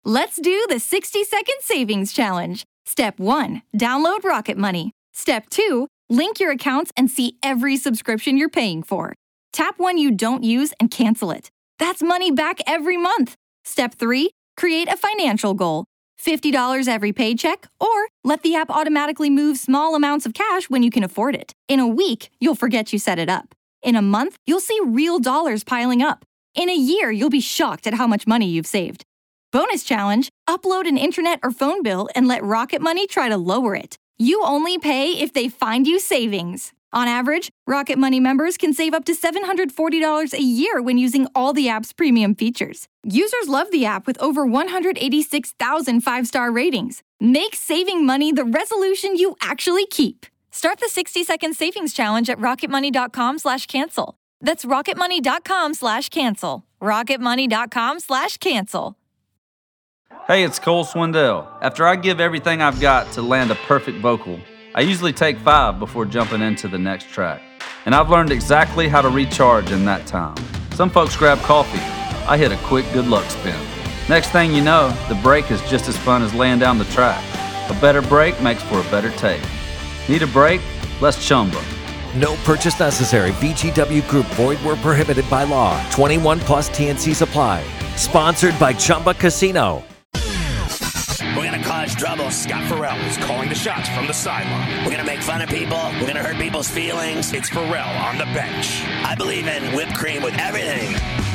Let's do the 60-second savings challenge. Step 1, download Rocket Money. Step 2, link your accounts and see every subscription you're paying for. Tap one you don't use and cancel it. That's money back every month. Step 3, create a financial goal. $50 every paycheck, or let the app automatically move small amounts of cash when you can afford it. In a week, you'll forget you set it up. In a month, you'll see real dollars piling up. In a year, you'll be shocked at how much money you've saved. Bonus challenge, upload an internet or phone bill and let Rocket Money try to lower it. You only pay if they find you savings. On average, Rocket Money members can save up to $740 a year when using all the app's premium features. Users love the app with over 186,000 five-star ratings. Make saving money the resolution you actually keep. Start the 60-second savings challenge at rocketmoney.com/cancel. That's rocketmoney.com/cancel. rocketmoney.com/cancel. Hey, it's Cole Swindell. After I give everything I've got to land a perfect vocal, I usually take 5 before jumping into the next track. And I've learned exactly how to recharge in that time. Some folks grab coffee. I hit a quick good luck spin. Next thing you know, the break is just as fun as laying down the track. A better break makes for a better take. Need a break? Let's Chumba. No purchase necessary. VGW Group. Void where prohibited by law. 21 plus TNC Supply. Sponsored by Chumba Casino. We're going to cause trouble. Scott Farrell is calling the shots from the sideline. We're going to make fun of people. We're going to hurt people's feelings. It's Farrell on the bench. I believe in whipped cream with everything.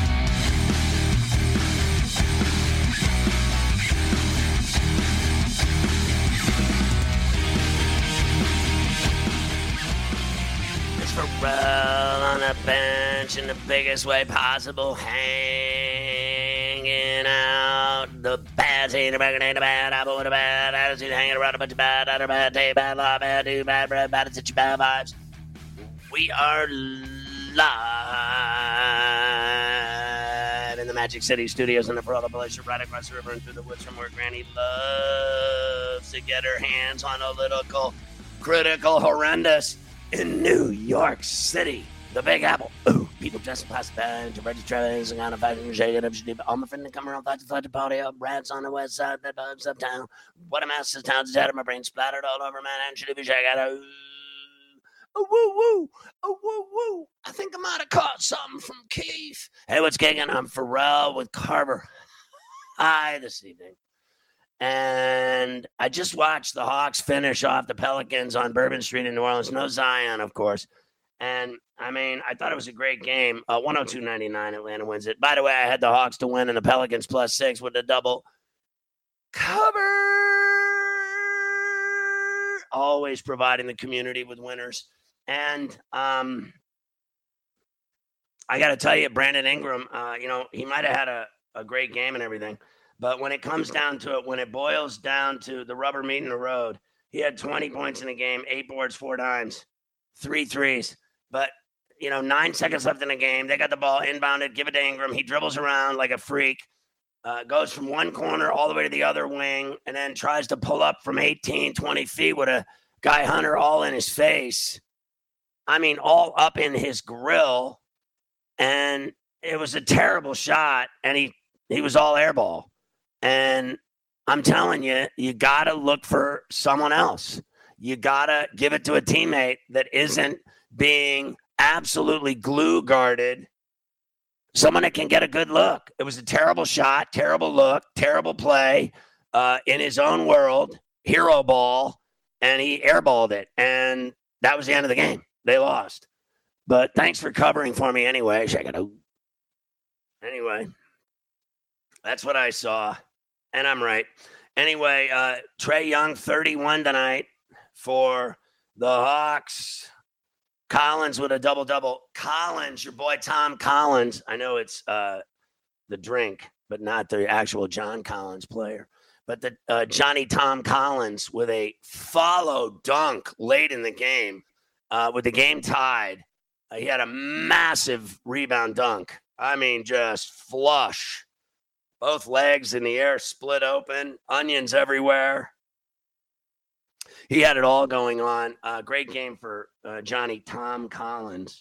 It's Farrell on the bench in the biggest way possible. Hanging out the bad scene, the bad, the bad apple, the bad attitude, hanging around a bunch of bad, other bad day, bad law, bad do, bad bread, bad attitude, bad vibes. We are live in the Magic City Studios in the Peralta Place, right across the river and through the woods from where Granny loves to get her hands on a little critical, horrendous in New York City. The Big Apple. Ooh, people dressed past the bed, to Reggie Travis, and kind of fighting, shaking up, all my friends come around, thought to party up, rats on the west side, bed bugs uptown. What a mess, this town's out of my brain, splattered all over, man, and should be shaking out. Oh, woo, woo, oh, woo, woo. I think I might have caught something from Keith. Hey, what's kicking? I'm Farrell with Carver. Hi, this evening. And I just watched the Hawks finish off the Pelicans on Bourbon Street in New Orleans. No Zion, of course. And, I mean, I thought it was a great game. 102-99, Atlanta wins it. By the way, I had the Hawks to win and the Pelicans +6 with a double cover. Always providing the community with winners. And I got to tell you, Brandon Ingram, he might have had a great game and everything. But when it comes down to it, when it boils down to the rubber meeting the road, he had 20 points in the game, 8 boards, 4 dimes, 3 threes. But, 9 seconds left in the game. They got the ball inbounded, give it to Ingram. He dribbles around like a freak, goes from one corner all the way to the other wing, and then tries to pull up from 18, 20 feet with a Guy Hunter all in his face. I mean, all up in his grill. And it was a terrible shot, and he was all air ball. And I'm telling you, you got to look for someone else. You got to give it to a teammate that isn't being absolutely glue guarded. Someone that can get a good look. It was a terrible shot, terrible look, terrible play in his own world, hero ball, and he airballed it. And that was the end of the game. They lost. But thanks for covering for me anyway. Check it out. Anyway, that's what I saw. And I'm right. Anyway, Trae Young, 31 tonight for the Hawks. Collins with a double-double. Collins, your boy Tom Collins. I know it's the drink, but not the actual John Collins player. But the Johnny Tom Collins with a follow dunk late in the game with the game tied. He had a massive rebound dunk. I mean, just flush. Both legs in the air, split open, onions everywhere. He had it all going on. Great game for Johnny Tom Collins.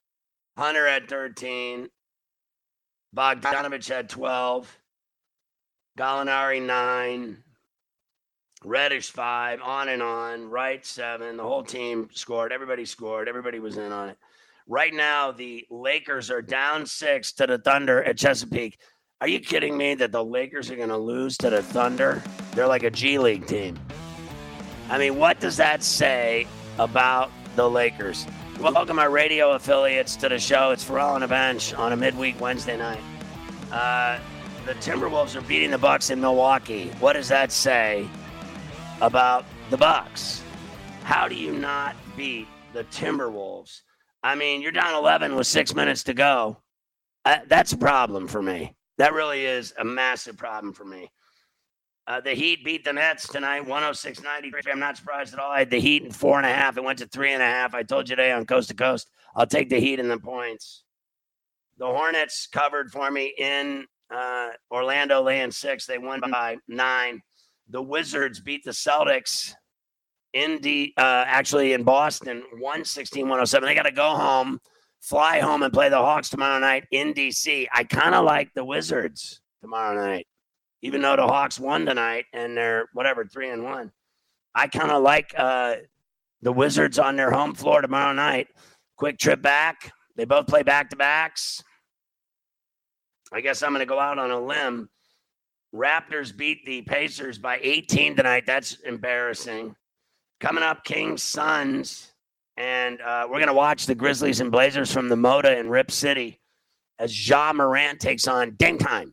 Hunter had 13. Bogdanovich had 12. Gallinari 9, Reddish 5, on and on, Wright 7. The whole team scored. Everybody scored. Everybody was in on it. Right now, the Lakers are down 6 to the Thunder at Chesapeake. Are you kidding me that the Lakers are going to lose to the Thunder? They're like a G League team. I mean, what does that say about the Lakers? Welcome our radio affiliates to the show. It's Pharrell on the Bench on a midweek Wednesday night. The Timberwolves are beating the Bucks in Milwaukee. What does that say about the Bucks? How do you not beat the Timberwolves? I mean, you're down 11 with 6 minutes to go. That's a problem for me. That really is a massive problem for me. The Heat beat the Nets tonight, 106-93. I'm not surprised at all. I had the Heat in 4.5. It went to 3.5. I told you today on Coast to Coast, I'll take the Heat in the points. The Hornets covered for me in Orlando, laying 6. They won by 9. The Wizards beat the Celtics actually in Boston, 116-107. They got to go home, fly home, and play the Hawks tomorrow night in D.C. I kind of like the Wizards tomorrow night. Even though the Hawks won tonight and they're 3-1, I kind of like the Wizards on their home floor tomorrow night. Quick trip back. They both play back-to-backs. I guess I'm going to go out on a limb. Raptors beat the Pacers by 18 tonight. That's embarrassing. Coming up, Kings, Suns. And we're going to watch the Grizzlies and Blazers from the Moda in Rip City as Ja Morant takes on Dame Time.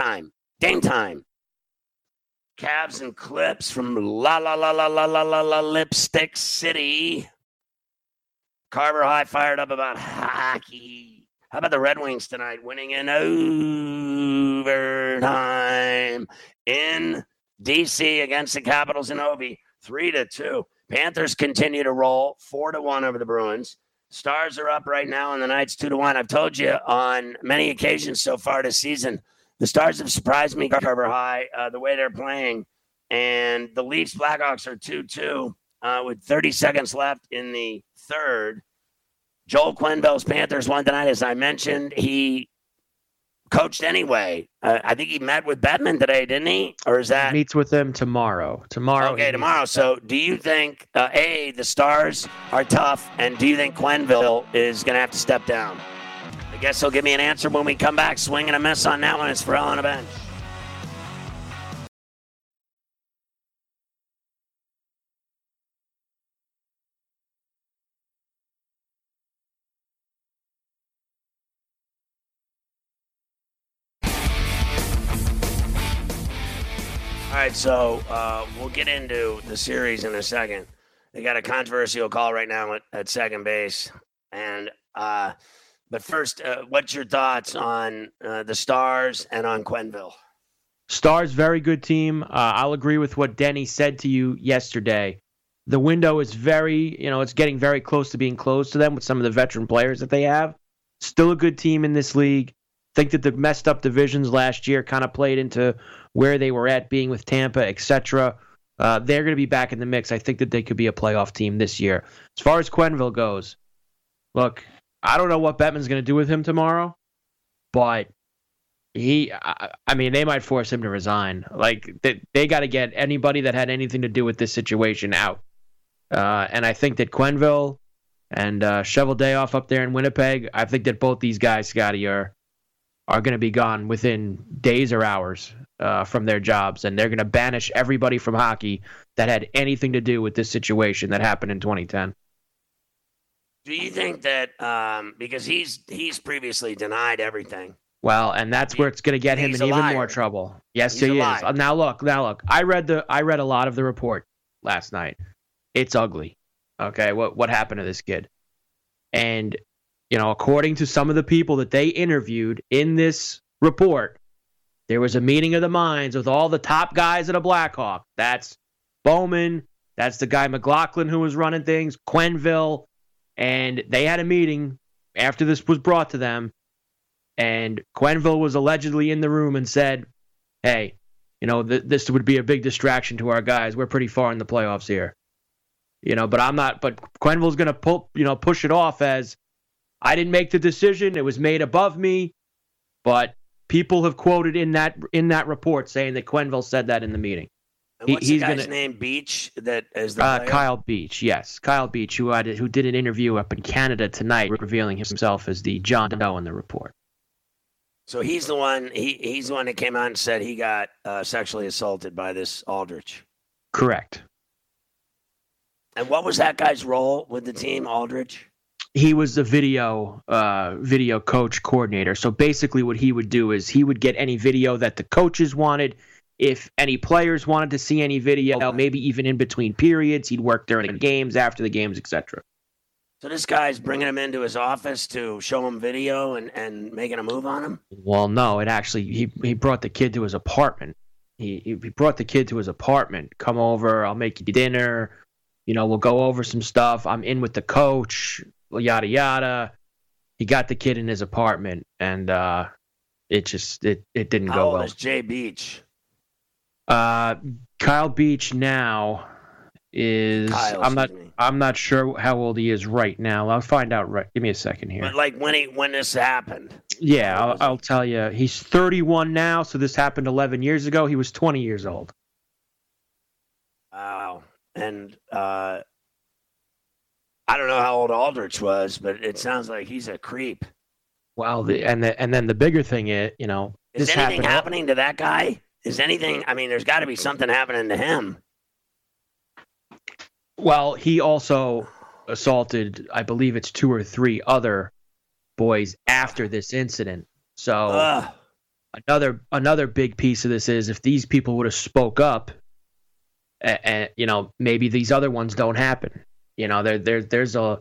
Cavs and Clips from Lipstick City. Carver High fired up about hockey. How about the Red Wings tonight, winning in overtime in D.C. against the Capitals in Ovi, 3-2. Panthers continue to roll, 4-1 over the Bruins. Stars are up right now, and the Knights 2-1. I've told you on many occasions so far this season, the Stars have surprised me, Carver High, the way they're playing. And the Leafs Blackhawks are 2-2 with 30 seconds left in the third. Joel Quenneville's Panthers won tonight, as I mentioned. He coached anyway. I think he met with Bettman today, didn't he? Or is that? He meets with them tomorrow. Okay, tomorrow. So do you think, the Stars are tough, and do you think Quenneville is going to have to step down? I guess he'll give me an answer when we come back. Swing and a miss on that one. It's Pharrell on the Bench. All right, so we'll get into the series in a second. They got a controversial call right now at second base. And but first, what's your thoughts on the Stars and on Quenneville? Stars, very good team. I'll agree with what Denny said to you yesterday. The window is it's getting very close to being closed to them with some of the veteran players that they have. Still a good team in this league. Think that the messed up divisions last year kind of played into where they were at, being with Tampa, etc. They're going to be back in the mix. I think that they could be a playoff team this year. As far as Quenneville goes, look, I don't know what Bettman's going to do with him tomorrow, but they might force him to resign. Like, they got to get anybody that had anything to do with this situation out. And I think that Quenneville and Cheveldayoff up there in Winnipeg, I think that both these guys, Scotty, are going to be gone within days or hours from their jobs, and they're going to banish everybody from hockey that had anything to do with this situation that happened in 2010. Do you think that because he's previously denied everything? Well, and that's where it's going to get him in even more trouble. Yes, he is. Now look. I read a lot of the report last night. It's ugly. Okay, what happened to this kid? And according to some of the people that they interviewed in this report, there was a meeting of the minds with all the top guys at a Blackhawk. That's Bowman. That's the guy McLaughlin who was running things, Quenneville. And they had a meeting after this was brought to them. And Quenneville was allegedly in the room and said, hey, this would be a big distraction to our guys. We're pretty far in the playoffs here. But I'm not. But Quenneville's going to push it off as, I didn't make the decision. It was made above me. But People have quoted in that report saying that Quenneville said that in the meeting. And what's the guy's name? Beach, that is the player? Kyle Beach, yes. Kyle Beach, who did an interview up in Canada tonight, revealing himself as the John Doe in the report. So he's the one. He's the one that came out and said he got sexually assaulted by this Aldrich. Correct. And what was that guy's role with the team, Aldrich? He was the video coach coordinator. So basically, what he would do is he would get any video that the coaches wanted. If any players wanted to see any video, maybe even in between periods, he'd work during the games, after the games, etc. So this guy's bringing him into his office to show him video and making a move on him? Well, no, it actually, he brought the kid to his apartment. He brought the kid to his apartment. Come over, I'll make you dinner. We'll go over some stuff. I'm in with the coach, yada, yada. He got the kid in his apartment, and it didn't go well. How old is Jay Beach? Kyle Beach now is I'm not sure how old he is right now. I'll find out. Right, give me a second here. But like when this happened. Yeah, I'll tell you. He's 31 now, so this happened 11 years ago. He was 20 years old. Wow. And I don't know how old Aldrich was, but it sounds like he's a creep. Well, and then the bigger thing is, is anything happening to that guy? Is anything? I mean, there's got to be something happening to him. Well, he also assaulted, I believe it's 2 or 3 other boys after this incident. So another big piece of this is if these people would have spoke up, and maybe these other ones don't happen. There's a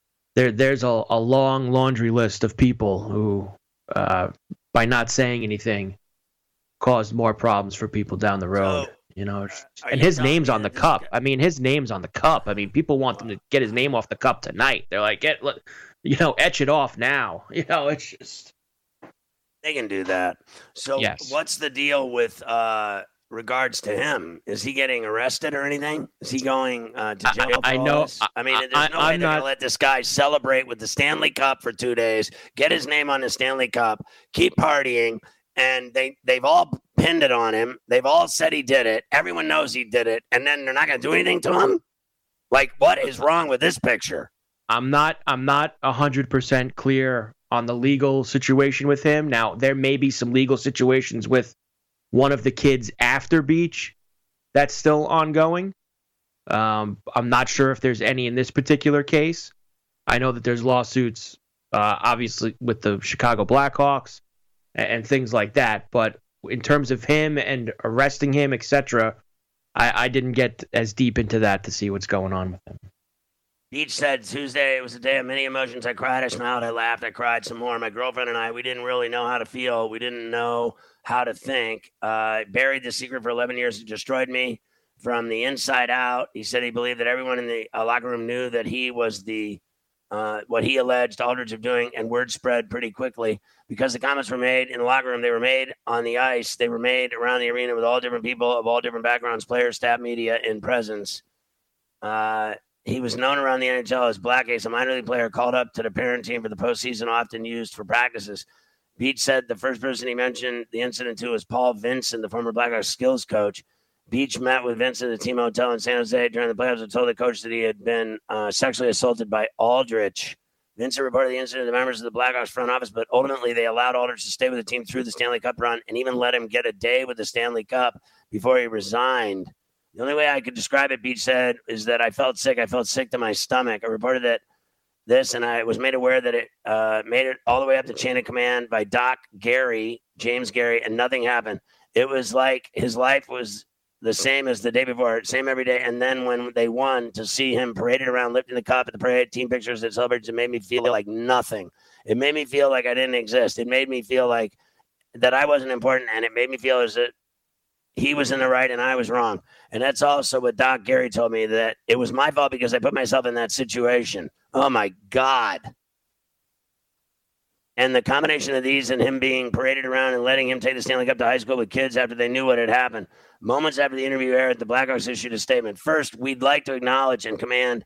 long laundry list of people who, by not saying anything, caused more problems for people down the road. And his name's on the cup. His name's on the cup. People want them to get his name off the cup tonight. They're like, etch it off now. It's just they can do that. So yes. What's the deal with regards to him? Is he getting arrested or anything? Is he going to jail? I know. There's no way they're going to let this guy celebrate with the Stanley Cup for 2 days, get his name on the Stanley Cup, keep partying. And they've all pinned it on him. They've all said he did it. Everyone knows he did it. And then they're not going to do anything to him? Like, what is wrong with this picture? I'm not 100% clear on the legal situation with him. Now, there may be some legal situations with one of the kids after Beach that's still ongoing. I'm not sure if there's any in this particular case. I know that there's lawsuits, obviously, with the Chicago Blackhawks and things like that. But in terms of him and arresting him, etc., I didn't get as deep into that to see what's going on with him. Beach said Tuesday, it was a day of many emotions. I cried, I smiled, I laughed, I cried some more. My girlfriend and I, we didn't really know how to feel. We didn't know how to think. Buried the secret for 11 years. It destroyed me from the inside out. He said he believed that everyone in the locker room knew that he was the what he alleged Aldrich of doing, and word spread pretty quickly because the comments were made in the locker room. They were made on the ice. They were made around the arena with all different people of all different backgrounds, players, staff, media in presence. He was known around the NHL as Black Ace, a minor league player called up to the parent team for the postseason, often used for practices. Beach said the first person he mentioned the incident to was Paul Vincent, the former Blackhawks skills coach. Beach met with Vincent at the team hotel in San Jose during the playoffs and told the coach that he had been sexually assaulted by Aldrich. Vincent reported the incident to the members of the Blackhawks front office, but ultimately they allowed Aldrich to stay with the team through the Stanley Cup run and even let him get a day with the Stanley Cup before he resigned. The only way I could describe it, Beach said, is that I felt sick. I felt sick to my stomach. I reported that this, and I was made aware that it made it all the way up the chain of command by Doc Gary, James Gary, and nothing happened. It was like his life was the same as the day before, same every day. And then when they won, to see him paraded around lifting the cup at the parade, team pictures that celebrated, it made me feel like nothing. It made me feel like I didn't exist. It made me feel like that I wasn't important, and it made me feel as that he was in the right and I was wrong. And that's also what Doc Gary told me, that it was my fault because I put myself in that situation. Oh, my God. And the combination of these and him being paraded around and letting him take the Stanley Cup to high school with kids after they knew what had happened. Moments after the interview aired, the Blackhawks issued a statement. First, we'd like to acknowledge and commend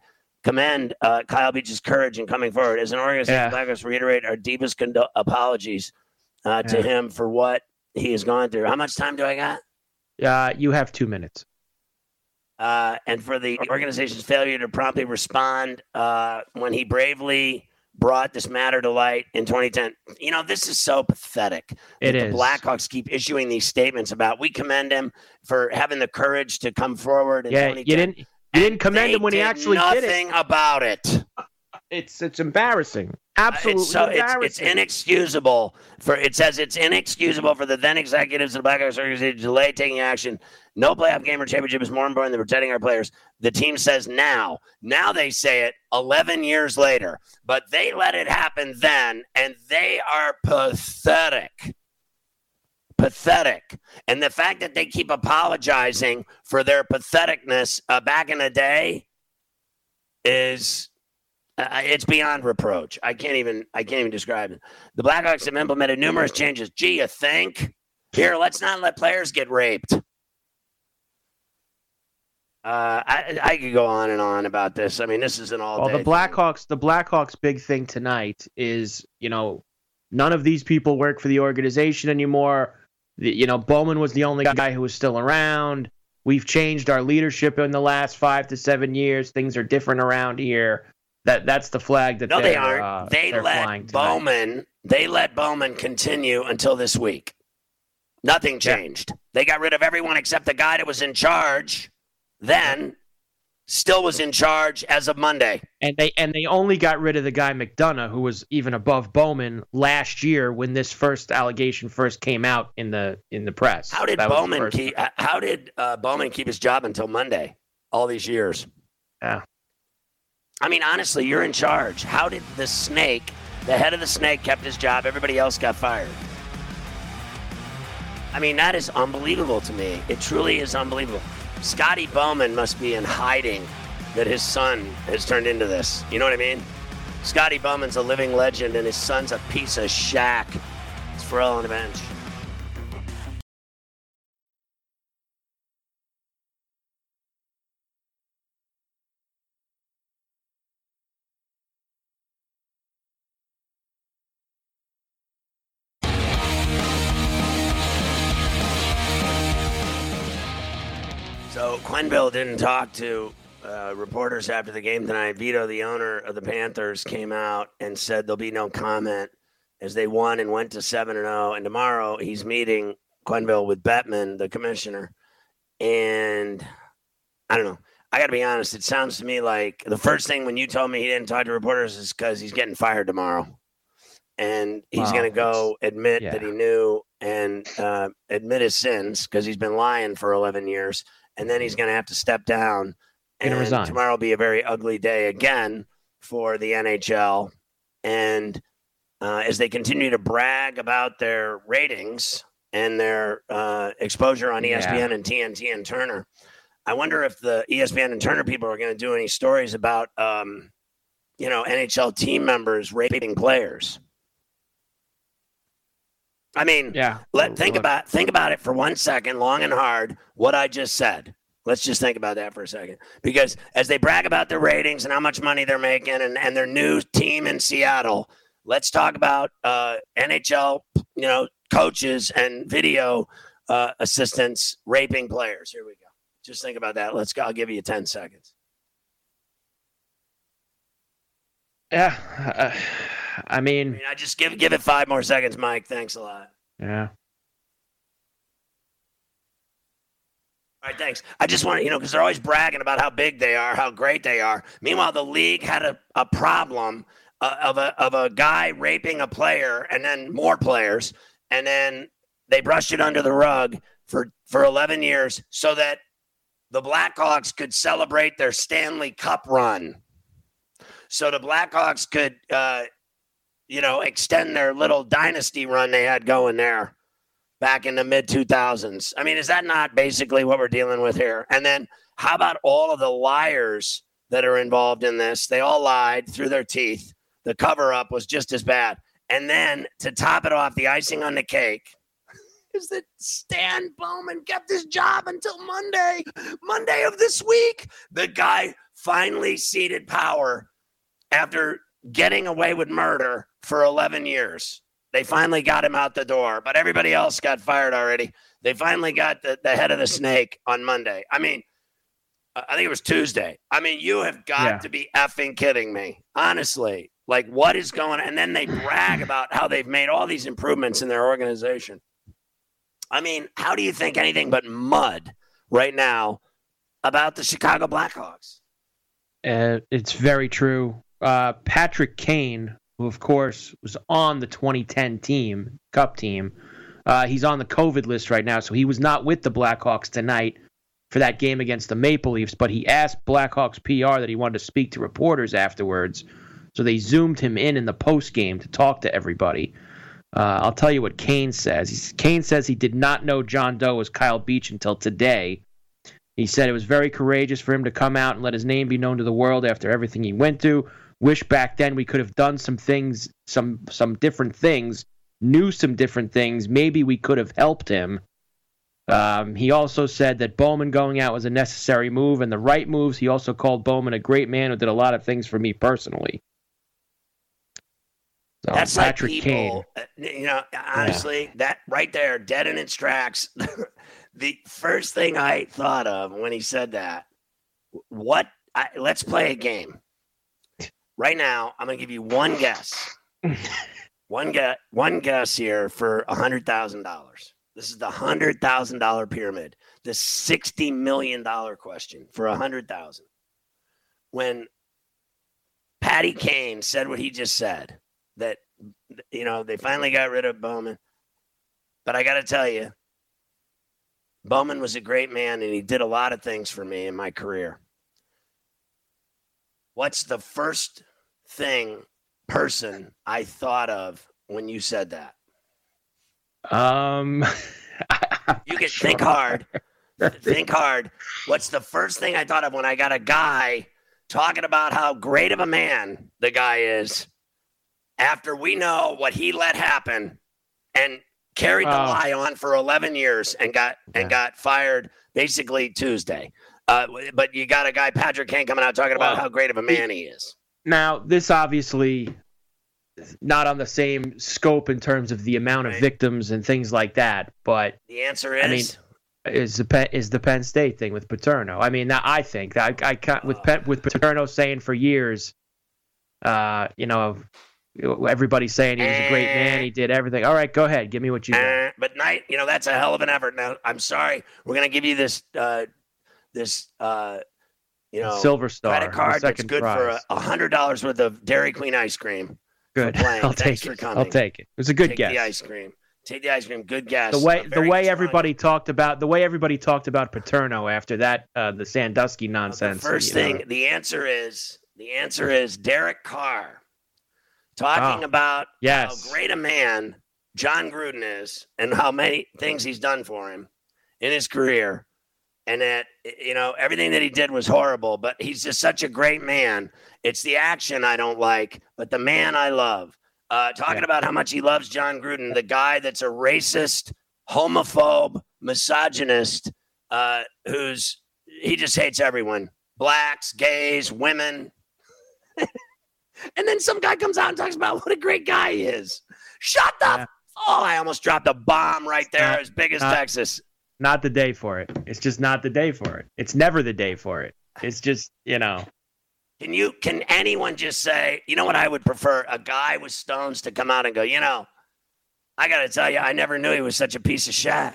Kyle Beach's courage in coming forward. As an organization, the Blackhawks reiterate our deepest apologies to him for what he has gone through. How much time do I got? You have 2 minutes. And for the organization's failure to promptly respond when he bravely brought this matter to light in 2010. This is so pathetic. The Blackhawks keep issuing these statements about, we commend him for having the courage to come forward in 2010. You didn't commend him when he actually did it. Nothing about it. It's embarrassing. Absolutely embarrassing. It's inexcusable. It says it's inexcusable for the then executives of the Blackhawks organization to delay taking action. No playoff game or championship is more important than protecting our players. The team says now. Now they say it 11 years later. But they let it happen then, and they are pathetic. Pathetic. And the fact that they keep apologizing for their patheticness back in the day is... it's beyond reproach. I can't even describe it. The Blackhawks have implemented numerous changes. Gee, you think? Here, let's not let players get raped. I could go on and on about this. I mean, this is an all-day thing. The Blackhawks' big thing tonight is, none of these people work for the organization anymore. Bowman was the only guy who was still around. We've changed our leadership in the last 5 to 7 years. Things are different around here. That's the flag that they aren't. They let Bowman continue until this week. Nothing changed. Yeah. They got rid of everyone except the guy that was in charge. Then, still was in charge as of Monday. And they only got rid of the guy McDonough, who was even above Bowman last year when this first allegation first came out in the press. How did Bowman keep his job until Monday? All these years. Yeah. I mean, honestly, you're in charge. How did the head of the snake kept his job? Everybody else got fired. I mean, that is unbelievable to me. It truly is unbelievable. Scotty Bowman must be in hiding that his son has turned into this. You know what I mean? Scotty Bowman's a living legend, and his son's a piece of shack. It's Ferrell on the bench. So Quenneville didn't talk to reporters after the game tonight. Vito, the owner of the Panthers, came out and said there'll be no comment as they won and went to 7-0. And tomorrow he's meeting Quenneville with Bettman, the commissioner. And I don't know. I got to be honest. It sounds to me like the first thing when you told me he didn't talk to reporters is because he's getting fired tomorrow. And he's going to go admit that he knew and admit his sins because he's been lying for 11 years. And then he's going to have to step down. And tomorrow will be a very ugly day again for the NHL. And as they continue to brag about their ratings and their exposure on ESPN and TNT and Turner, I wonder if the ESPN and Turner people are going to do any stories about, NHL team members raping players. I mean, think about it for 1 second, long and hard, what I just said. Let's just think about that for a second. Because as they brag about their ratings and how much money they're making and their new team in Seattle, let's talk about NHL, coaches and video assistants raping players. Here we go. Just think about that. Let's go. I'll give you 10 seconds. Yeah. I mean, I just give it 5 more seconds, Mike. Thanks a lot. Yeah. All right, thanks. I just want to, because they're always bragging about how big they are, how great they are. Meanwhile, the league had a problem of a guy raping a player and then more players, and then they brushed it under the rug for 11 years so that the Blackhawks could celebrate their Stanley Cup run. So the Blackhawks could extend their little dynasty run they had going there back in the mid-2000s. I mean, is that not basically what we're dealing with here? And then how about all of the liars that are involved in this? They all lied through their teeth. The cover-up was just as bad. And then to top it off, the icing on the cake is that Stan Bowman kept his job until Monday of this week. The guy finally ceded power after getting away with murder for 11 years. They finally got him out the door, but everybody else got fired already. They finally got the head of the snake on Monday. I mean, I think it was Tuesday. I mean, you have got to be effing kidding me. Honestly, like what is going on? And then they brag about how they've made all these improvements in their organization. I mean, how do you think anything but mud right now about the Chicago Blackhawks? It's very true. Patrick Kane, who of course was on the 2010 Cup team, he's on the COVID list right now, so he was not with the Blackhawks tonight for that game against the Maple Leafs, but he asked Blackhawks PR that he wanted to speak to reporters afterwards, so they zoomed him in the post-game to talk to everybody. I'll tell you what Kane says. Kane says he did not know John Doe was Kyle Beach until today. He said it was very courageous for him to come out and let his name be known to the world after everything he went through. Wish back then we could have done some things, some different things, knew some different things. Maybe we could have helped him. He also said that Bowman going out was a necessary move and the right moves. He also called Bowman a great man who did a lot of things for me personally. So, that's Patrick like people, Kane. Honestly, that right there, dead in its tracks. The first thing I thought of when he said that, let's play a game. Right now, I'm going to give you one guess. one guess here for $100,000. This is the $100,000 pyramid. The $60 million question for $100,000. When Patty Kane said what he just said, that, they finally got rid of Bowman. But I got to tell you, Bowman was a great man, and he did a lot of things for me in my career. What's the first person I thought of when you said that? You can think hard. Think hard. What's the first thing I thought of when I got a guy talking about how great of a man the guy is after we know what he let happen and carried the lie on for 11 years and got fired basically Tuesday. But you got a guy, Patrick Kane, coming out talking about how great of a man he is. Now, this obviously not on the same scope in terms of the amount of victims and things like that, but the answer is, is the Penn State thing with Paterno. I mean, I think that I can't with Paterno saying for years, everybody's saying he was a great man, he did everything. All right, go ahead, give me what you got. But Knight, that's a hell of an effort. Now, I'm sorry, we're gonna give you this Silver Star credit card that's good prize for $100 worth of Dairy Queen ice cream. Good. I'll take it. I'll take it. It was a good guess. Take the ice cream. Good guess. The way everybody talked about Paterno after that the Sandusky nonsense. The first thing, the answer is Derek Carr talking about how great a man John Gruden is and how many things he's done for him in his career. And that, everything that he did was horrible, but he's just such a great man. It's the action I don't like, but the man I love. Talking about how much he loves John Gruden, the guy that's a racist, homophobe, misogynist, he just hates everyone. Blacks, gays, women. And then some guy comes out and talks about what a great guy he is. Shut up. Oh, I almost dropped a bomb right there as big as Texas. Not the day for it. It's just not the day for it. It's never the day for it. It's just, Can anyone just say, what I would prefer? A guy with stones to come out and go, I got to tell you, I never knew he was such a piece of Shaq.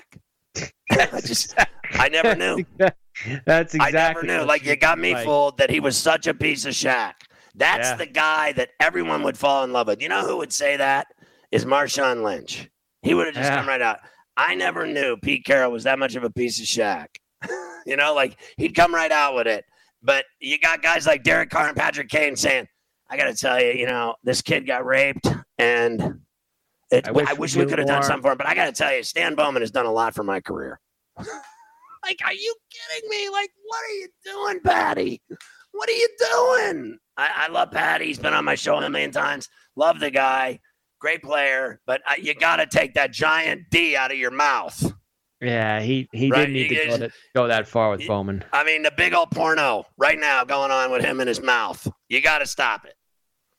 I never knew. That's exactly. I never knew. Like, you got me fooled that he was such a piece of Shaq. That's the guy that everyone would fall in love with. You know who would say that? Is Marshawn Lynch. He would have just come right out. I never knew Pete Carroll was that much of a piece of Shaq. He'd come right out with it. But you got guys like Derek Carr and Patrick Kane saying, I got to tell you, this kid got raped, and I wish we could have done something for him. But I got to tell you, Stan Bowman has done a lot for my career. Are you kidding me? What are you doing, Patty? What are you doing? I love Patty. He's been on my show a million times. Love the guy. Great player, but you got to take that giant D out of your mouth. Yeah, he didn't need to go that far with Bowman. I mean, the big old porno right now going on with him in his mouth. You got to stop it.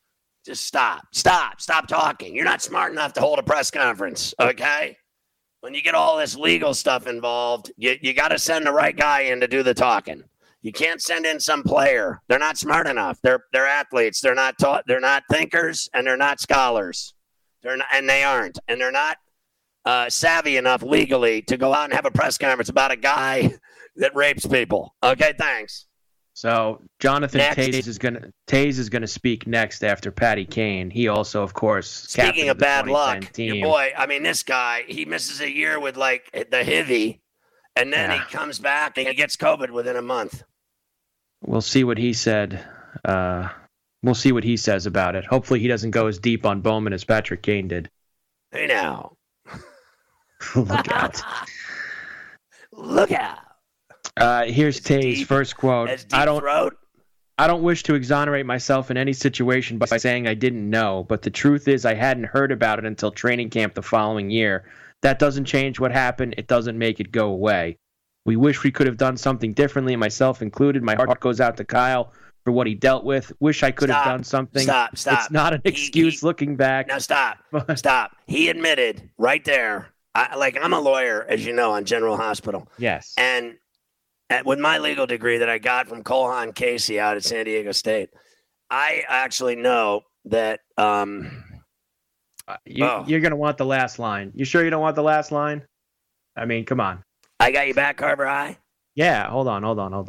Just stop talking. You're not smart enough to hold a press conference, okay? When you get all this legal stuff involved, you got to send the right guy in to do the talking. You can't send in some player. They're not smart enough. They're athletes. They're not taught. They're not thinkers, and they're not scholars. They're not savvy enough legally to go out and have a press conference about a guy that rapes people. Okay, thanks. So Jonathan Next. Taze is gonna speak next after Patty Kane. He also, of course, Speaking of bad luck, team. your boy. I mean, this guy. He misses a year with like the HIV, and then he comes back and he gets COVID within a month. We'll see what he said. We'll see what he says about it. Hopefully, he doesn't go as deep on Bowman as Patrick Kane did. Hey now, Look out! Look out! Here's Taze' first quote. I don't wish to exonerate myself in any situation by saying I didn't know, but the truth is I hadn't heard about it until training camp the following year. That doesn't change what happened. It doesn't make it go away. We wish we could have done something differently, myself included. My heart goes out to Kyle for what he dealt with. Wish I could have done something. Stop. It's not an excuse looking back. Now stop. He admitted right there. I'm a lawyer, as you know, on General Hospital. Yes. And with my legal degree that I got from Colhan Casey out at San Diego State, I actually know that you're going to want the last line. You sure you don't want the last line? I mean, come on. I got you back, Carver High? Yeah, hold on. Hold on.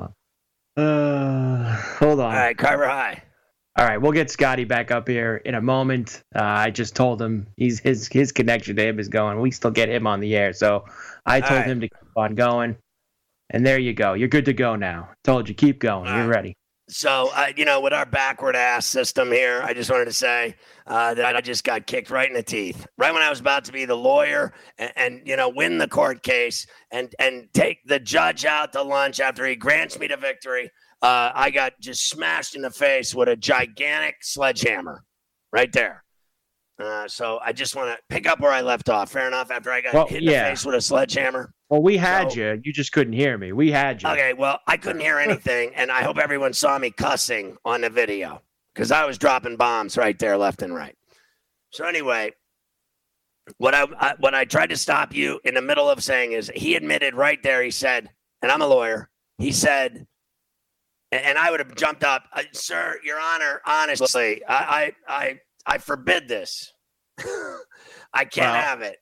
All right, Carver High. All right, we'll get Scotty back up here in a moment. I just told him his connection to him is going. We still get him on the air, so I told him to keep on going. And there you go. You're good to go now. Told you, keep going. You're ready. So, with our backward ass system here, I just wanted to say that I just got kicked right in the teeth. Right when I was about to be the lawyer and win the court case and take the judge out to lunch after he grants me the victory, I got just smashed in the face with a gigantic sledgehammer right there. So I just want to pick up where I left off. Fair enough. After I got hit in the face with a sledgehammer. Well, we had you. You just couldn't hear me. We had you. Okay, well, I couldn't hear anything, and I hope everyone saw me cussing on the video because I was dropping bombs right there, left and right. So anyway, what I tried to stop you in the middle of saying is he admitted right there. He said, and I'm a lawyer. He said, and I would have jumped up, sir, Your Honor. Honestly, I forbid this. I can't have it.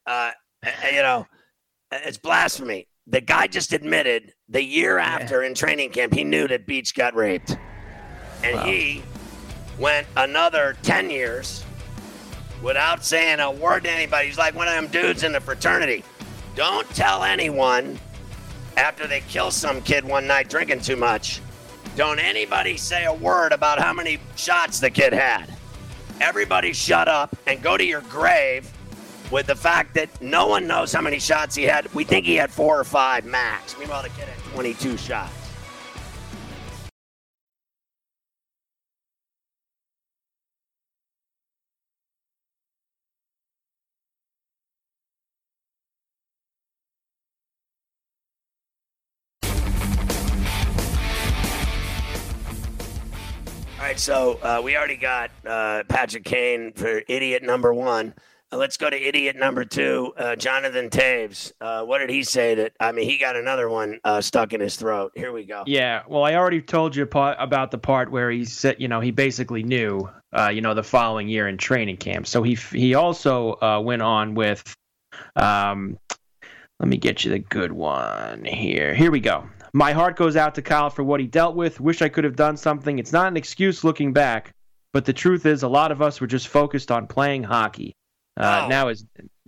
It's blasphemy. The guy just admitted the year after in training camp, he knew that Beach got raped. And he went another 10 years without saying a word to anybody. He's like one of them dudes in the fraternity. Don't tell anyone after they kill some kid one night drinking too much. Don't anybody say a word about how many shots the kid had. Everybody shut up and go to your grave with the fact that no one knows how many shots he had. We think he had 4 or 5 max. Meanwhile, the kid had 22 shots. All right, so we already got Patrick Kane for idiot number 1. Let's go to idiot number 2, Jonathan Taves. What did he say he got another one stuck in his throat. Here we go. Yeah, well, I already told you about the part where he said, he basically knew, the following year in training camp. So he also went on with, let me get you the good one here. Here we go. My heart goes out to Kyle for what he dealt with. Wish I could have done something. It's not an excuse looking back, but the truth is a lot of us were just focused on playing hockey. Now his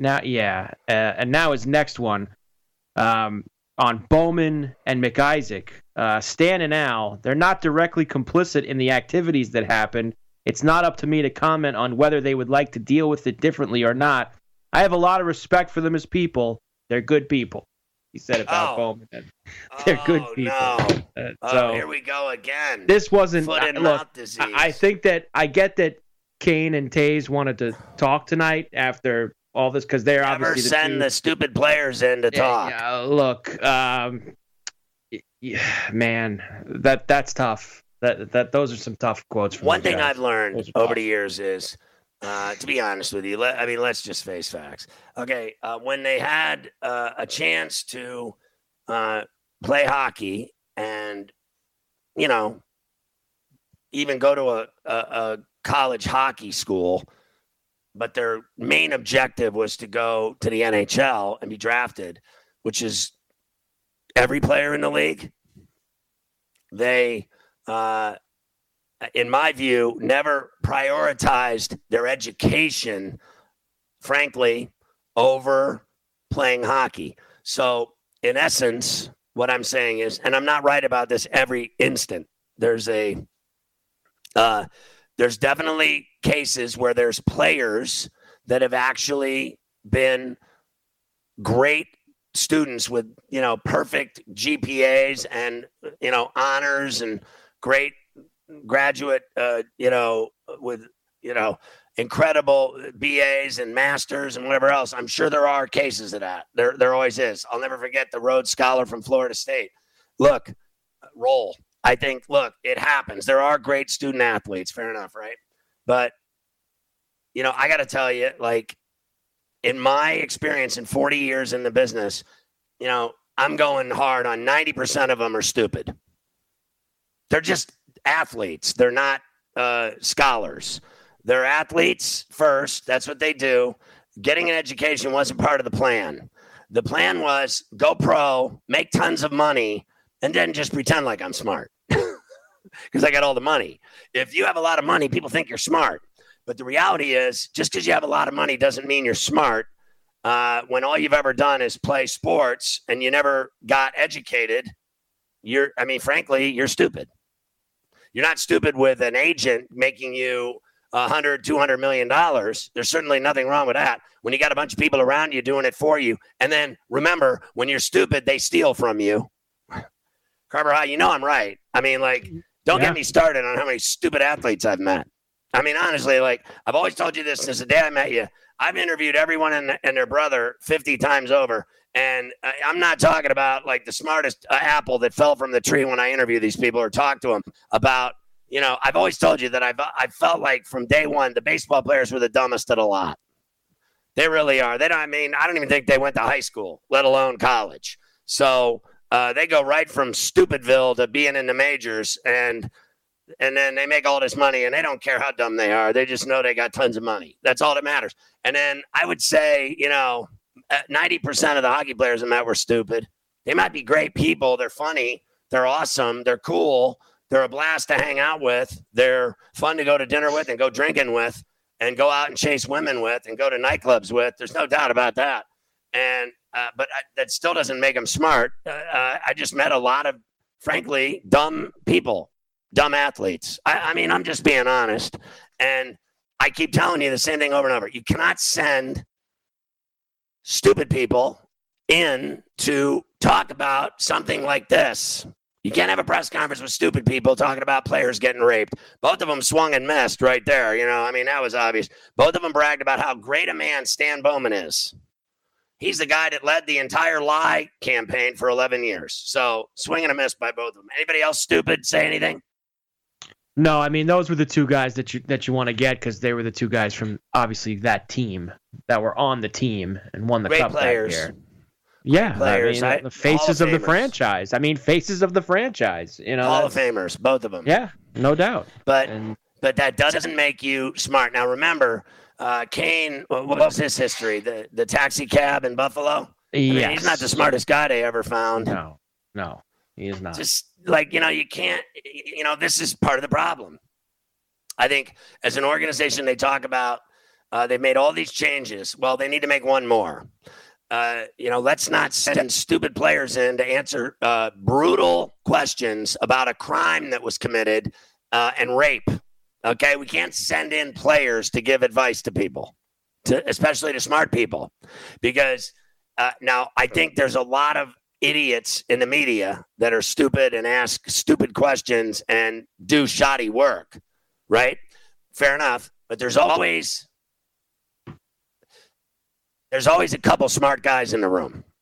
next one on Bowman and McIsaac. Stan and Al, they're not directly complicit in the activities that happened. It's not up to me to comment on whether they would like to deal with it differently or not. I have a lot of respect for them as people. They're good people. He said about Bowman. They're good people. No. So here we go again. This wasn't. Foot and Look, mouth disease. I think that I get that Kane and Taze wanted to talk tonight after all this because they're Never obviously send the stupid players in to talk. Yeah, look, man, that's tough. those are some tough quotes from one those thing guys. I've learned over the years is, to be honest with you, let's just face facts. Okay, when they had a chance to play hockey and, even go to a college hockey school, but their main objective was to go to the NHL and be drafted, which is every player in the league. They, in my view, never prioritized their education, frankly, over playing hockey. So, in essence, what I'm saying is, and I'm not right about this every instant, there's definitely cases where there's players that have actually been great students with, perfect GPAs and, honors and great graduate, with, incredible BAs and masters and whatever else. I'm sure there are cases of that. There always is. I'll never forget the Rhodes Scholar from Florida State. Look, roll. I think, it happens. There are great student athletes. Fair enough, right? But, I got to tell you, in my experience in 40 years in the business, I'm going hard on 90% of them are stupid. They're just athletes. They're not scholars. They're athletes first. That's what they do. Getting an education wasn't part of the plan. The plan was go pro, make tons of money, and then just pretend like I'm smart because I got all the money. If you have a lot of money, people think you're smart. But the reality is, just because you have a lot of money doesn't mean you're smart. When all you've ever done is play sports and you never got educated, frankly, you're stupid. You're not stupid with an agent making you $100, $200 million. There's certainly nothing wrong with that. When you got a bunch of people around you doing it for you. And then remember, when you're stupid, they steal from you. Carver High, I'm right. Don't get me started on how many stupid athletes I've met. Honestly, I've always told you this since the day I met you. I've interviewed everyone and their brother 50 times over. And I'm not talking about the smartest apple that fell from the tree when I interview these people or talk to them about, I've always told you that I felt like from day one, the baseball players were the dumbest of the lot. They really are. I don't even think they went to high school, let alone college. So they go right from Stupidville to being in the majors and then they make all this money and they don't care how dumb they are. They just know they got tons of money. That's all that matters. And then I would say, 90% of the hockey players I met were stupid. They might be great people. They're funny. They're awesome. They're cool. They're a blast to hang out with. They're fun to go to dinner with and go drinking with and go out and chase women with and go to nightclubs with. There's no doubt about that. And but that still doesn't make them smart. I just met a lot of, frankly, dumb people, dumb athletes. I'm just being honest. And I keep telling you the same thing over and over. You cannot send stupid people in to talk about something like this. You can't have a press conference with stupid people talking about players getting raped. Both of them swung and missed right there. That was obvious. Both of them bragged about how great a man Stan Bowman is. He's the guy that led the entire lie campaign for 11 years. So swing and a miss by both of them. Anybody else stupid say anything? No, those were the two guys that you want to get because they were the two guys from obviously that team that were on the team and won the Great cup players. that year. Yeah, players, the faces of the franchise. Faces of the franchise. Hall of Famers, both of them. Yeah, no doubt. But that doesn't make you smart. Now remember, Kane. What was his history? The taxi cab in Buffalo. Yes. He's not the smartest guy they ever found. No, he is not. Just you can't. This is part of the problem. I think as an organization, they talk about they've made all these changes. Well, they need to make one more. Let's not send stupid players in to answer brutal questions about a crime that was committed and rape. Okay, we can't send in players to give advice to people, especially to smart people, because now I think there's a lot of idiots in the media that are stupid and ask stupid questions and do shoddy work, right? Fair enough, but there's always a couple smart guys in the room.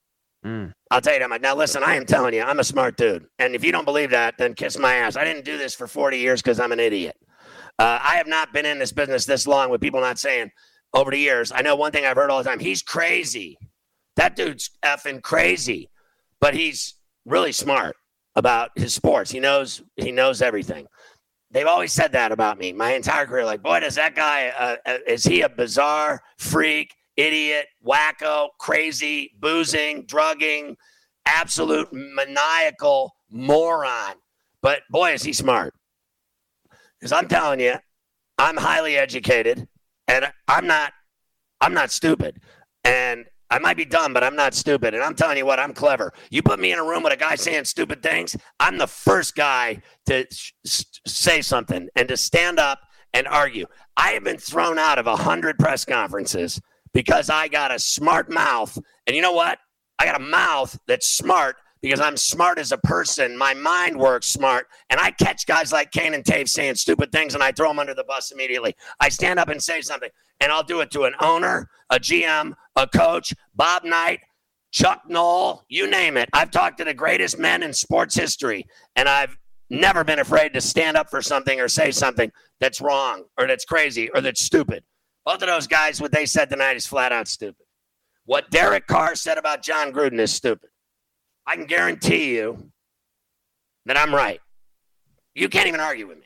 I'll tell you that much. Now, listen, I am telling you, I'm a smart dude. And if you don't believe that, then kiss my ass. I didn't do this for 40 years because I'm an idiot. I have not been in this business this long with people not saying over the years. I know one thing I've heard all the time. He's crazy. That dude's effing crazy. But he's really smart about his sports. He knows everything. They've always said that about me my entire career. Like, boy, does that guy, is he a bizarre freak, idiot, wacko, crazy, boozing, drugging, absolute maniacal moron. But boy, is he smart. Because I'm telling you, I'm highly educated and I'm not stupid. And I might be dumb, but I'm not stupid. And I'm telling you what, I'm clever. You put me in a room with a guy saying stupid things, I'm the first guy to say something and to stand up and argue. I have been thrown out of 100 press conferences because I got a smart mouth. And you know what? I got a mouth that's smart because I'm smart as a person. My mind works smart. And I catch guys like Kane and Taves saying stupid things and I throw them under the bus immediately. I stand up and say something. And I'll do it to an owner, a GM, a coach, Bob Knight, Chuck Noll, you name it. I've talked to the greatest men in sports history, and I've never been afraid to stand up for something or say something that's wrong or that's crazy or that's stupid. Both of those guys, what they said tonight is flat out stupid. What Derek Carr said about John Gruden is stupid. I can guarantee you that I'm right. You can't even argue with me.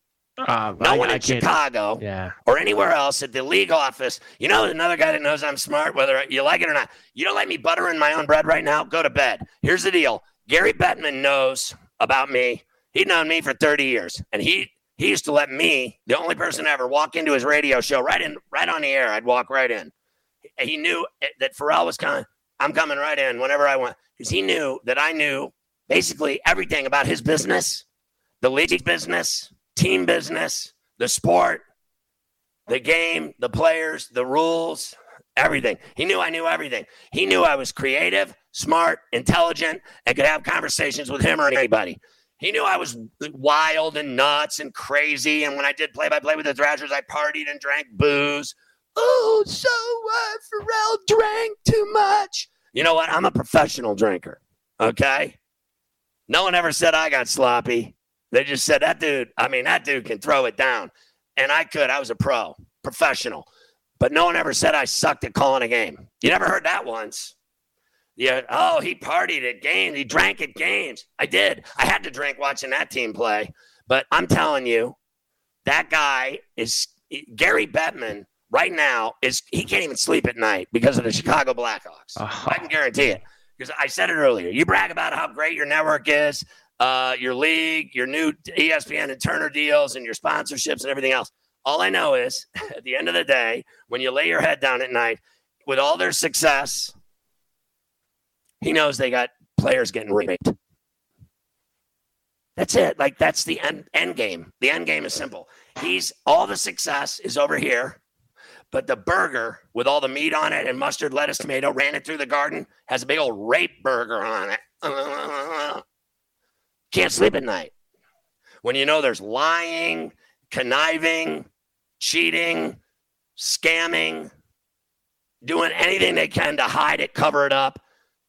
No one in Chicago or anywhere else at the league office. You know, another guy that knows I'm smart, whether you like it or not. You don't let me butter in my own bread right now? Go to bed. Here's the deal. Gary Bettman knows about me. He'd known me for 30 years. And he used to let me, the only person ever, walk into his radio show right on the air. I'd walk right in. He knew that Pharrell was coming. I'm coming right in whenever I want. Because he knew that I knew basically everything about his business, the league's business, team business, the sport, the game, the players, the rules, everything. He knew I knew everything. He knew I was creative, smart, intelligent, and could have conversations with him or anybody. He knew I was wild and nuts and crazy. And when I did play-by-play with the Thrashers, I partied and drank booze. Oh, so Pharrell drank too much. You know what? I'm a professional drinker, okay? No one ever said I got sloppy. They just said, that dude can throw it down. And I could. I was a professional. But no one ever said I sucked at calling a game. You never heard that once. Yeah. Oh, he partied at games. He drank at games. I did. I had to drink watching that team play. But I'm telling you, that guy is Gary Bettman right now he can't even sleep at night because of the Chicago Blackhawks. I can guarantee it. Because I said it earlier. You brag about how great your network is. Your league, your new ESPN and Turner deals and your sponsorships and everything else. All I know is at the end of the day, when you lay your head down at night with all their success, he knows they got players getting raped. That's it. Like, that's the end game. The end game is simple. All the success is over here, but the burger with all the meat on it and mustard, lettuce, tomato, ran it through the garden, has a big old rape burger on it. Can't sleep at night. When you know there's lying, conniving, cheating, scamming, doing anything they can to hide it, cover it up.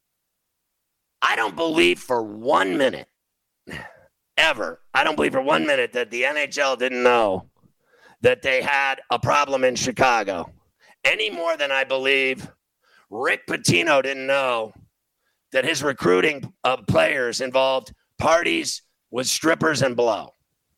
I don't believe for 1 minute, ever, that the NHL didn't know that they had a problem in Chicago. Any more than I believe Rick Pitino didn't know that his recruiting of players involved parties with strippers and blow.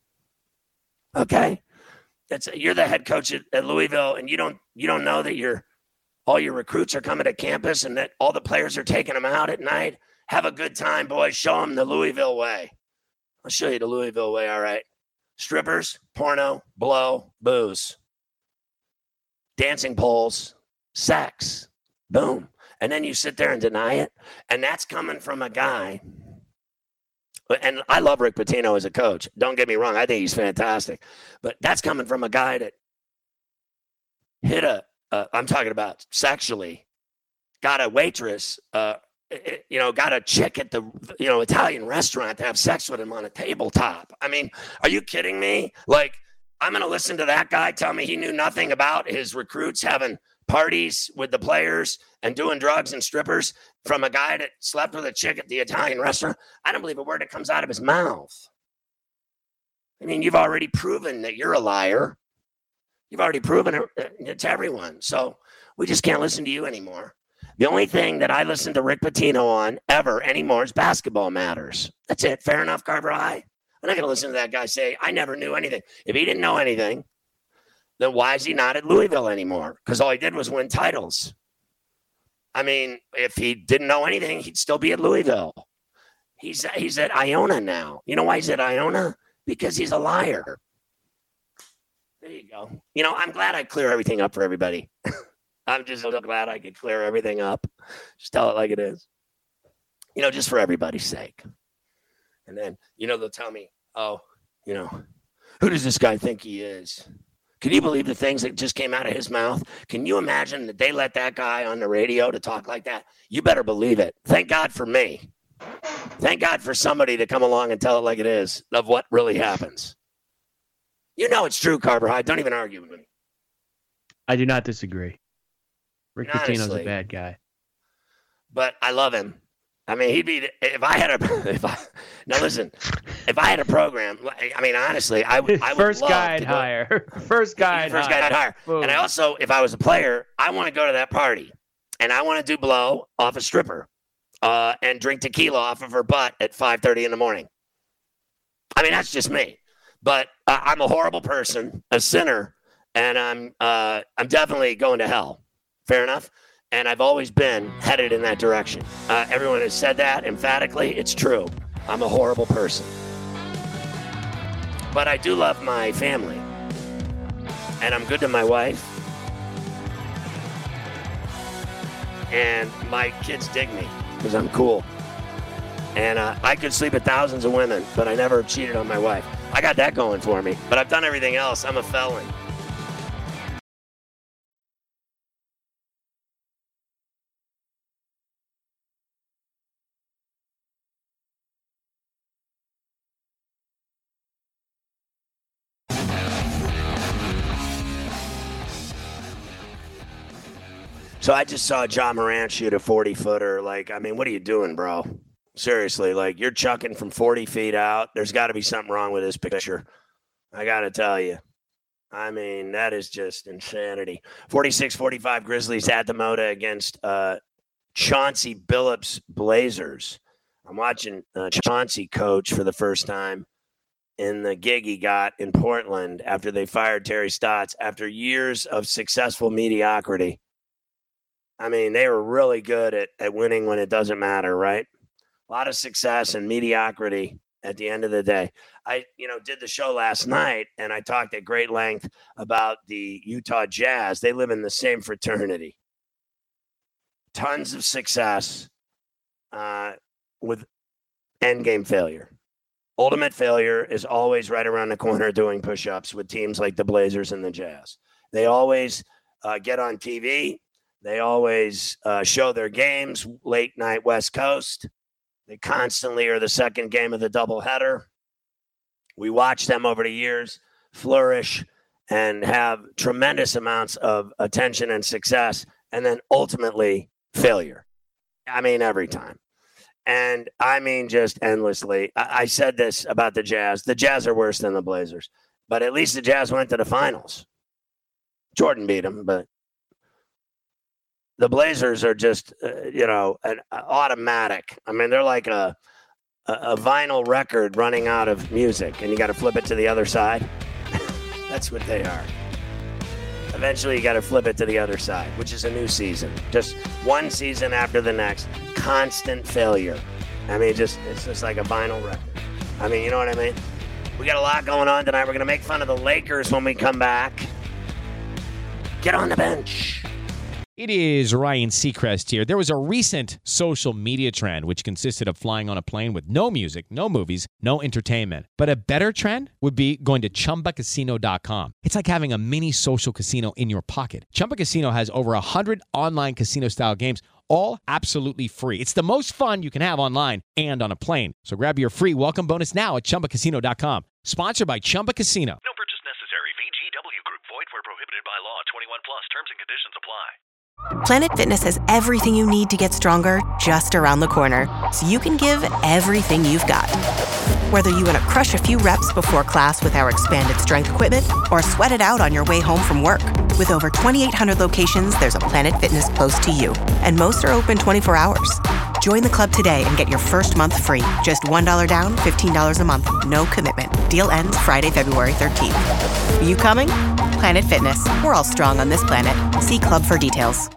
Okay? You're the head coach at Louisville, and you don't know that all your recruits are coming to campus and that all the players are taking them out at night. Have a good time, boys. Show them the Louisville way. I'll show you the Louisville way, all right. Strippers, porno, blow, booze, dancing poles, sex, boom. And then you sit there and deny it. And that's coming from a guy. And I love Rick Pitino as a coach. Don't get me wrong. I think he's fantastic. But that's coming from a guy that hit I'm talking about sexually, got a waitress, got a chick at the, Italian restaurant to have sex with him on a tabletop. I mean, are you kidding me? Like, I'm going to listen to that guy tell me he knew nothing about his recruits having parties with the players and doing drugs and strippers from a guy that slept with a chick at the Italian restaurant. I don't believe a word that comes out of his mouth. I mean, you've already proven that you're a liar. You've already proven it to everyone. So we just can't listen to you anymore. The only thing that I listen to Rick Pitino on ever anymore is Basketball Matters. That's it. Fair enough, Carver High? I'm not going to listen to that guy say, I never knew anything. If he didn't know anything, then why is he not at Louisville anymore? Because all he did was win titles. I mean, if he didn't know anything, he'd still be at Louisville. He's at Iona now. You know why he's at Iona? Because he's a liar. There you go. You know, I'm glad I clear everything up for everybody. I'm just so glad I could clear everything up. Just tell it like it is. You know, just for everybody's sake. And then, you know, they'll tell me, oh, you know, who does this guy think he is? Can you believe the things that just came out of his mouth? Can you imagine that they let that guy on the radio to talk like that? You better believe it. Thank God for me. Thank God for somebody to come along and tell it like it is of what really happens. You know it's true, Carver High. Don't even argue with me. I do not disagree. Rick Pitino's a bad guy. But I love him. I mean, he'd be, if I had a program, I mean, honestly, I would First love guy I'd to go, hire. First guy I'd hire. Boom. And I also, if I was a player, I want to go to that party and I want to do blow off a stripper and drink tequila off of her butt at 5:30 in the morning. I mean, that's just me. But I'm a horrible person, a sinner, and I'm definitely going to hell. Fair enough? And I've always been headed in that direction. Everyone has said that emphatically. It's true. I'm a horrible person. But I do love my family. And I'm good to my wife. And my kids dig me because I'm cool. And I could sleep with thousands of women, but I never cheated on my wife. I got that going for me. But I've done everything else. I'm a felon. So I just saw John Morant shoot a 40-footer. Like, I mean, what are you doing, bro? Seriously, like, you're chucking from 40 feet out. There's got to be something wrong with this picture. I got to tell you. I mean, that is just insanity. 46-45 Grizzlies at the Moda against Chauncey Billups Blazers. I'm watching Chauncey coach for the first time in the gig he got in Portland after they fired Terry Stotts after years of successful mediocrity. I mean, they were really good at winning when it doesn't matter, right? A lot of success and mediocrity at the end of the day. I, did the show last night, and I talked at great length about the Utah Jazz. They live in the same fraternity. Tons of success with endgame failure. Ultimate failure is always right around the corner doing push-ups with teams like the Blazers and the Jazz. They always get on TV. They always show their games late night West Coast. They constantly are the second game of the doubleheader. We watch them over the years flourish and have tremendous amounts of attention and success, and then ultimately failure. I mean, every time. And I mean, just endlessly. I said this about the Jazz. The Jazz are worse than the Blazers, but at least the Jazz went to the finals. Jordan beat them, but the Blazers are just, an automatic. I mean, they're like a vinyl record running out of music, and you got to flip it to the other side. That's what they are. Eventually, you got to flip it to the other side, which is a new season. Just one season after the next, constant failure. I mean, it's just like a vinyl record. I mean, you know what I mean? We got a lot going on tonight. We're going to make fun of the Lakers when we come back. Get on the bench. It is Ryan Seacrest here. There was a recent social media trend which consisted of flying on a plane with no music, no movies, no entertainment. But a better trend would be going to ChumbaCasino.com. It's like having a mini social casino in your pocket. Chumba Casino has over 100 online casino-style games, all absolutely free. It's the most fun you can have online and on a plane. So grab your free welcome bonus now at ChumbaCasino.com. Sponsored by Chumba Casino. No purchase necessary. VGW Group. Void where prohibited by law. 21 plus. Terms and conditions apply. Planet Fitness has everything you need to get stronger just around the corner, so you can give everything you've got. Whether you want to crush a few reps before class with our expanded strength equipment or sweat it out on your way home from work, with over 2,800 locations, there's a Planet Fitness close to you, and most are open 24 hours. Join the club today and get your first month free. Just $1 down, $15 a month, no commitment. Deal ends Friday, February 13th. Are you coming? Planet Fitness. We're all strong on this planet. See club for details.